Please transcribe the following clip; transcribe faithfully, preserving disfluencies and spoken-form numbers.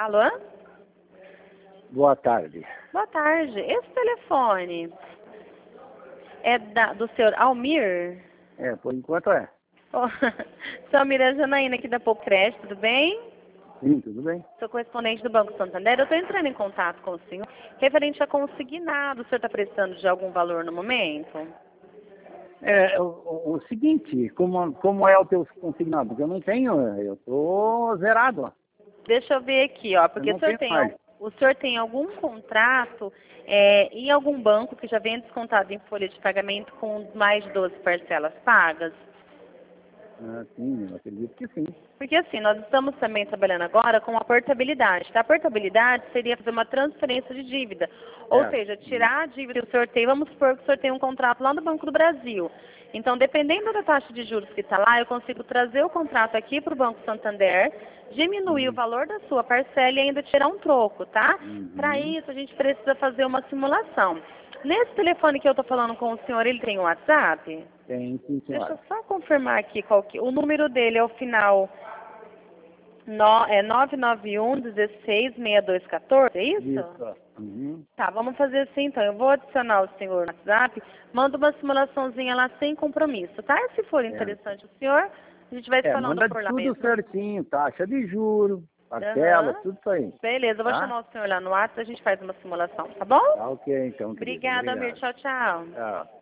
Alô? Boa tarde. Boa tarde. Esse telefone é da, do senhor Almir? É, por enquanto é. Oh, sou Almir é Janaína aqui da Pouco Crédito, tudo bem? Sim, tudo bem. Sou correspondente do Banco Santander. Eu estou entrando em contato com o senhor referente a consignado. O senhor está precisando de algum valor no momento? É, o, o, o seguinte, como, como é o teu consignado? Porque eu não tenho, eu tô zerado, ó. Deixa eu ver aqui, ó, porque Eu o não senhor tenho tem, mais. al- o senhor tem algum contrato é, em algum banco que já venha descontado em folha de pagamento com mais de doze parcelas pagas? Ah, sim, eu acredito que sim. Porque assim, nós estamos também trabalhando agora com a portabilidade. Tá? A portabilidade seria fazer uma transferência de dívida. Ou Certo. seja, tirar a dívida do sorteio, vamos supor que o senhor tem um contrato lá no Banco do Brasil. Então, dependendo da taxa de juros que está lá, eu consigo trazer o contrato aqui para o Banco Santander, diminuir o Uhum. valor da sua parcela e ainda tirar um troco, tá? Para Uhum. isso, a gente precisa fazer uma simulação. Nesse telefone que eu estou falando com o senhor, ele tem o WhatsApp? Tem, sim, Deixa senhora. eu só confirmar aqui qual que... O número dele é o final no, é nove nove um, dezesseis, sessenta e dois, quatorze, é isso? Isso. ó. Uhum. Tá, vamos fazer assim então. Eu vou adicionar o senhor no WhatsApp, manda uma simulaçãozinha lá sem compromisso, tá? E se for Certo. interessante o senhor, a gente vai se É, falando manda por lá tudo mesmo. certinho, taxa de juros, parcela, Aham. tudo isso aí. Beleza, eu vou Tá? chamar o senhor lá no WhatsApp, a gente faz uma simulação, tá bom? Tá ok, então, querido. Obrigada, Amir. Obrigado. Tchau, tchau. Tchau.